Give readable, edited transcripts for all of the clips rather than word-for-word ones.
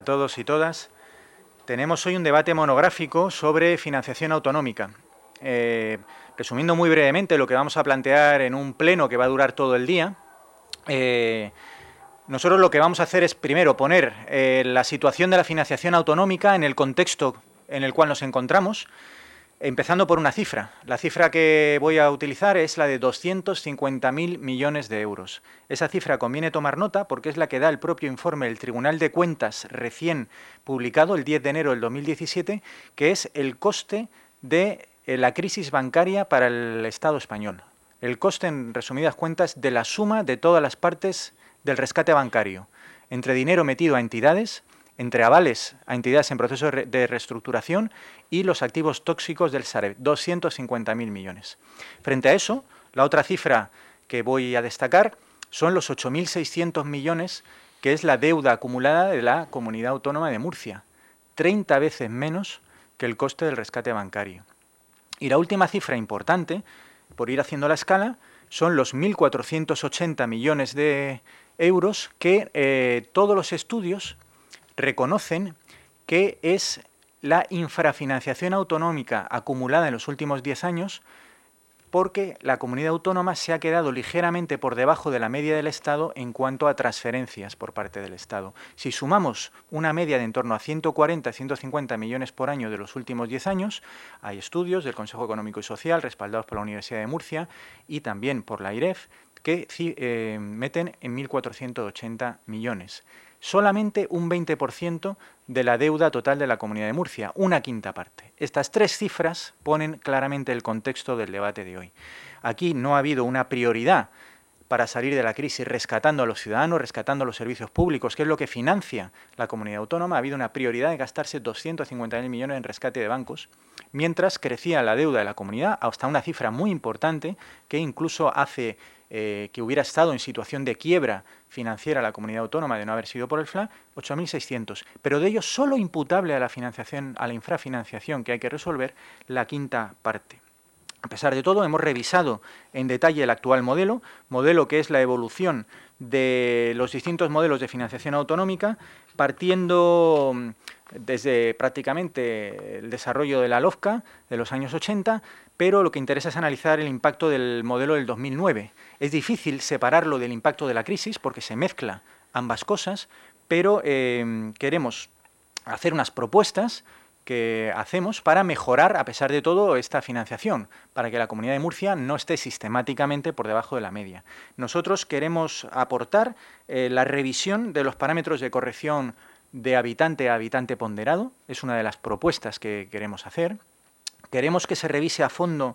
A todos y todas. Tenemos hoy un debate monográfico sobre financiación autonómica. Resumiendo muy brevemente lo que vamos a plantear en un pleno que va a durar todo el día, nosotros lo que vamos a hacer es primero poner la situación de la financiación autonómica en el contexto en el cual nos encontramos, empezando por una cifra. La cifra que voy a utilizar es la de 250.000 millones de euros. Esa cifra conviene tomar nota porque es la que da el propio informe del Tribunal de Cuentas recién publicado el 10 de enero del 2017, que es el coste de la crisis bancaria para el Estado español. El coste, en resumidas cuentas, de la suma de todas las partes del rescate bancario, entre dinero metido a entidades, entre avales a entidades en proceso de reestructuración y los activos tóxicos del Sareb, 250.000 millones. Frente a eso, la otra cifra que voy a destacar son los 8.600 millones, que es la deuda acumulada de la Comunidad Autónoma de Murcia, 30 veces menos que el coste del rescate bancario. Y la última cifra importante, por ir haciendo la escala, son los 1.480 millones de euros que todos los estudios reconocen que es la infrafinanciación autonómica acumulada en los últimos 10 años, porque la comunidad autónoma se ha quedado ligeramente por debajo de la media del Estado en cuanto a transferencias por parte del Estado. Si sumamos una media de en torno a 140, 150 millones por año de los últimos 10 años, hay estudios del Consejo Económico y Social respaldados por la Universidad de Murcia y también por la IREF que meten en 1.480 millones. Solamente un 20% de la deuda total de la Comunidad de Murcia, una quinta parte. Estas tres cifras ponen claramente el contexto del debate de hoy. Aquí no ha habido una prioridad para salir de la crisis rescatando a los ciudadanos, rescatando los servicios públicos, que es lo que financia la comunidad autónoma. Ha habido una prioridad de gastarse 250.000 millones en rescate de bancos, mientras crecía la deuda de la comunidad hasta una cifra muy importante que incluso hace que hubiera estado en situación de quiebra financiera la comunidad autónoma de no haber sido por el FLA, 8.600. Pero de ello solo imputable a la financiación, a la infrafinanciación que hay que resolver, la quinta parte. A pesar de todo, hemos revisado en detalle el actual modelo que es la evolución de los distintos modelos de financiación autonómica, partiendo desde prácticamente el desarrollo de la LOFCA de los años 80, pero lo que interesa es analizar el impacto del modelo del 2009. Es difícil separarlo del impacto de la crisis porque se mezcla ambas cosas, pero queremos hacer unas propuestas que hacemos para mejorar, a pesar de todo, esta financiación, para que la Comunidad de Murcia no esté sistemáticamente por debajo de la media. Nosotros queremos aportar la revisión de los parámetros de corrección de habitante a habitante ponderado, es una de las propuestas que queremos hacer. Queremos que se revise a fondo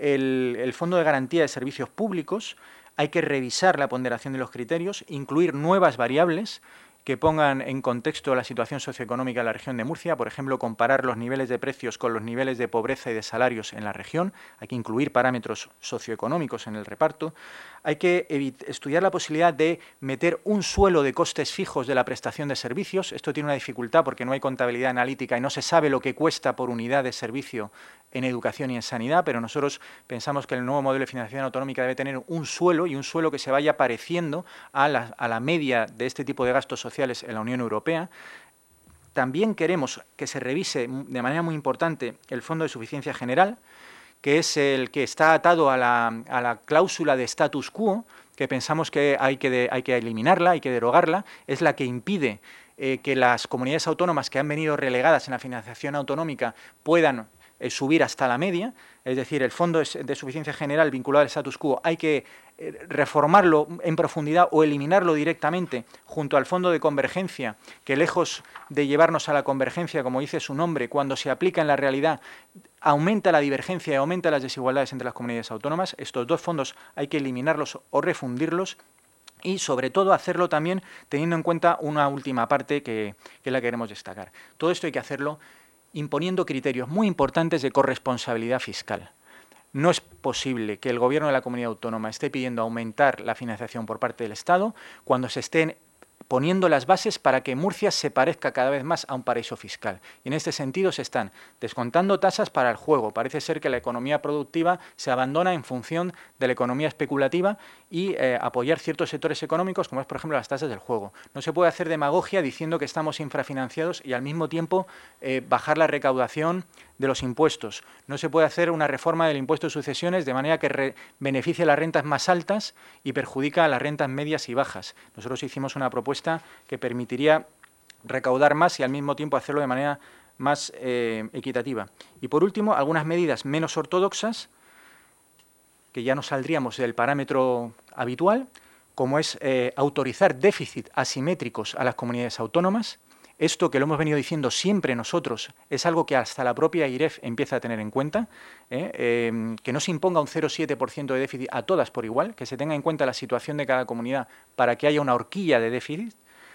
el Fondo de Garantía de Servicios Públicos, hay que revisar la ponderación de los criterios, incluir nuevas variables que pongan en contexto la situación socioeconómica de la región de Murcia, por ejemplo, comparar los niveles de precios con los niveles de pobreza y de salarios en la región, hay que incluir parámetros socioeconómicos en el reparto, hay que estudiar la posibilidad de meter un suelo de costes fijos de la prestación de servicios. Esto tiene una dificultad porque no hay contabilidad analítica y no se sabe lo que cuesta por unidad de servicio en educación y en sanidad, pero nosotros pensamos que el nuevo modelo de financiación autonómica debe tener un suelo y un suelo que se vaya pareciendo a la media de este tipo de gastos sociales en la Unión Europea. También queremos que se revise de manera muy importante el Fondo de Suficiencia General, que es el que está atado a la cláusula de status quo, que pensamos que hay que eliminarla, hay que derogarla, es la que impide que las comunidades autónomas que han venido relegadas en la financiación autonómica puedan subir hasta la media, es decir, el Fondo de Suficiencia General vinculado al status quo hay que reformarlo en profundidad o eliminarlo directamente junto al Fondo de Convergencia, que lejos de llevarnos a la convergencia, como dice su nombre, cuando se aplica en la realidad aumenta la divergencia y aumenta las desigualdades entre las comunidades autónomas. Estos dos fondos hay que eliminarlos o refundirlos y sobre todo hacerlo también teniendo en cuenta una última parte que la queremos destacar. Todo esto hay que hacerlo imponiendo criterios muy importantes de corresponsabilidad fiscal. No es posible que el Gobierno de la Comunidad Autónoma esté pidiendo aumentar la financiación por parte del Estado cuando se estén poniendo las bases para que Murcia se parezca cada vez más a un paraíso fiscal. Y en este sentido se están descontando tasas para el juego. Parece ser que la economía productiva se abandona en función de la economía especulativa y apoyar ciertos sectores económicos, como es, por ejemplo, las tasas del juego. No se puede hacer demagogia diciendo que estamos infrafinanciados y al mismo tiempo bajar la recaudación de los impuestos. No se puede hacer una reforma del impuesto de sucesiones de manera que beneficie a las rentas más altas y perjudica a las rentas medias y bajas. Nosotros hicimos una propuesta que permitiría recaudar más y al mismo tiempo hacerlo de manera más equitativa. Y por último, algunas medidas menos ortodoxas, que ya no saldríamos del parámetro habitual, como es autorizar déficit asimétricos a las comunidades autónomas. Esto, que lo hemos venido diciendo siempre nosotros, es algo que hasta la propia IREF empieza a tener en cuenta, que no se imponga un 0,7% de déficit a todas por igual, que se tenga en cuenta la situación de cada comunidad para que haya una horquilla de déficit.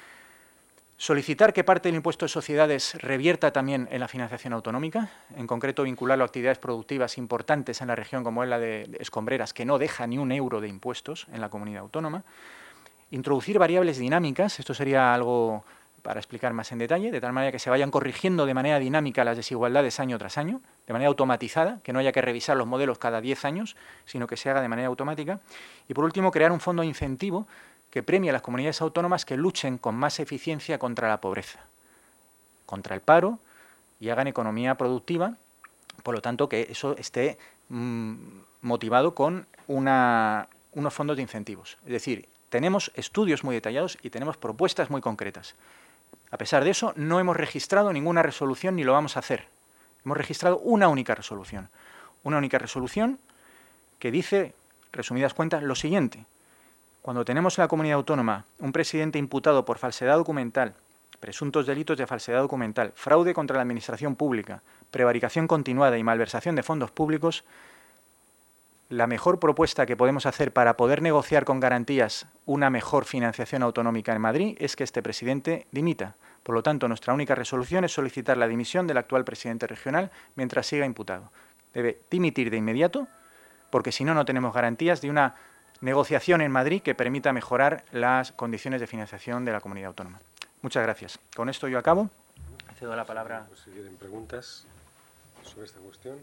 Solicitar que parte del impuesto de sociedades revierta también en la financiación autonómica, en concreto vincularlo a actividades productivas importantes en la región como es la de escombreras, que no deja ni un euro de impuestos en la comunidad autónoma. Introducir variables dinámicas, esto sería algo para explicar más en detalle, de tal manera que se vayan corrigiendo de manera dinámica las desigualdades año tras año, de manera automatizada, que no haya que revisar los modelos cada 10 años, sino que se haga de manera automática. Y por último, crear un fondo de incentivo que premie a las comunidades autónomas que luchen con más eficiencia contra la pobreza, contra el paro y hagan economía productiva, por lo tanto que eso esté motivado con unos fondos de incentivos. Es decir, tenemos estudios muy detallados y tenemos propuestas muy concretas. A pesar de eso, no hemos registrado ninguna resolución ni lo vamos a hacer. Hemos registrado una única resolución. Una única resolución que dice, resumidas cuentas, lo siguiente. Cuando tenemos en la comunidad autónoma un presidente imputado por falsedad documental, presuntos delitos de falsedad documental, fraude contra la administración pública, prevaricación continuada y malversación de fondos públicos, la mejor propuesta que podemos hacer para poder negociar con garantías una mejor financiación autonómica en Madrid es que este presidente dimita. Por lo tanto, nuestra única resolución es solicitar la dimisión del actual presidente regional mientras siga imputado. Debe dimitir de inmediato, porque si no, no tenemos garantías de una negociación en Madrid que permita mejorar las condiciones de financiación de la comunidad autónoma. Muchas gracias. Con esto yo acabo. Cedo la palabra. Si quieren preguntas sobre esta cuestión.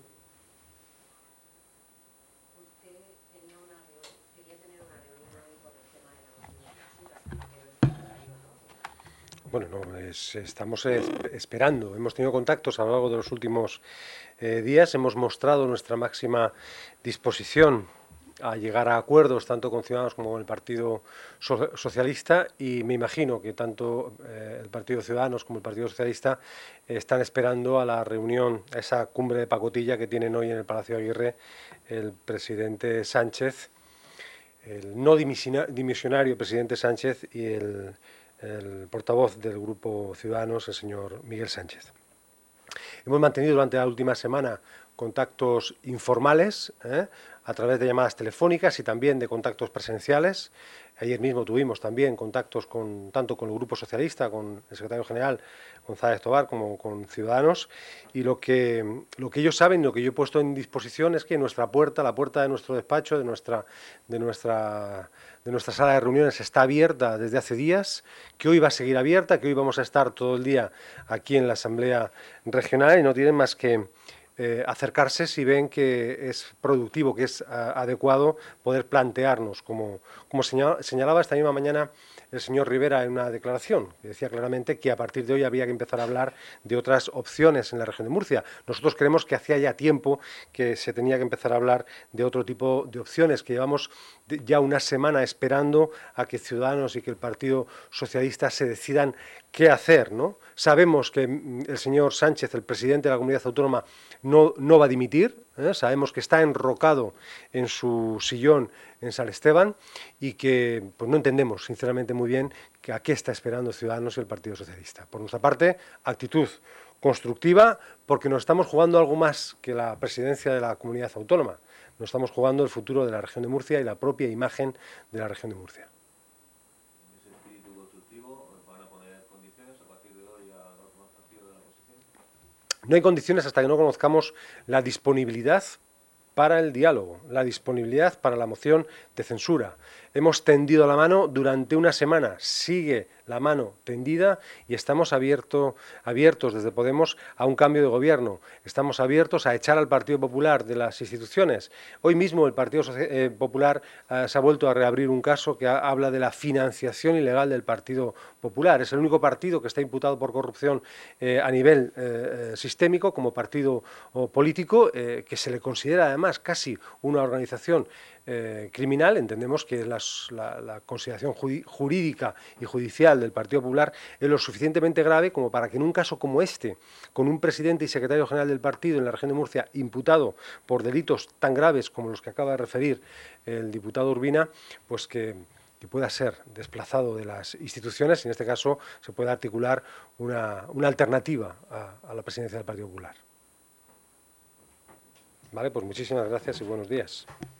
Bueno, no, estamos esperando. Hemos tenido contactos a lo largo de los últimos días. Hemos mostrado nuestra máxima disposición a llegar a acuerdos tanto con Ciudadanos como con el Partido Socialista, y me imagino que tanto el Partido Ciudadanos como el Partido Socialista están esperando a la reunión, a esa cumbre de pacotilla que tienen hoy en el Palacio de Aguirre el presidente Sánchez, el no dimisionario presidente Sánchez y el portavoz del Grupo Ciudadanos, el señor Miguel Sánchez. Hemos mantenido durante la última semana contactos informales, a través de llamadas telefónicas y también de contactos presenciales. Ayer mismo tuvimos también contactos tanto con el Grupo Socialista, con el secretario general González Tobar, como con Ciudadanos, y lo que ellos saben, lo que yo he puesto en disposición es que nuestra puerta, la puerta de nuestro despacho, de nuestra sala de reuniones está abierta desde hace días, que hoy va a seguir abierta, que hoy vamos a estar todo el día aquí en la Asamblea Regional, y no tienen más que acercarse si ven que es productivo, que es adecuado poder plantearnos, como señalaba esta misma mañana el señor Rivera en una declaración, que decía claramente que a partir de hoy había que empezar a hablar de otras opciones en la región de Murcia. Nosotros creemos que hacía ya tiempo que se tenía que empezar a hablar de otro tipo de opciones, que llevamos ya una semana esperando a que Ciudadanos y que el Partido Socialista se decidan qué hacer, ¿no? Sabemos que el señor Sánchez, el presidente de la comunidad autónoma, no va a dimitir, sabemos que está enrocado en su sillón en San Esteban y que pues no entendemos sinceramente muy bien a qué está esperando Ciudadanos y el Partido Socialista. Por nuestra parte, actitud constructiva, porque nos estamos jugando algo más que la presidencia de la comunidad autónoma. Nos estamos jugando el futuro de la región de Murcia y la propia imagen de la región de Murcia. No hay condiciones hasta que no conozcamos la disponibilidad para el diálogo, la disponibilidad para la moción de censura. hemos tendido la mano durante una semana, sigue la mano tendida y estamos abiertos desde Podemos a un cambio de gobierno. Estamos abiertos a echar al Partido Popular de las instituciones. Hoy mismo el Partido Popular se ha vuelto a reabrir un caso que habla de la financiación ilegal del Partido Popular. Es el único partido que está imputado por corrupción a nivel sistémico como partido político, que se le considera además casi una organización criminal. Entendemos que la consideración jurídica y judicial del Partido Popular es lo suficientemente grave como para que en un caso como este, con un presidente y secretario general del partido en la región de Murcia imputado por delitos tan graves como los que acaba de referir el diputado Urbina, pues que pueda ser desplazado de las instituciones y en este caso se pueda articular una alternativa a la presidencia del Partido Popular. Vale, pues muchísimas gracias y buenos días.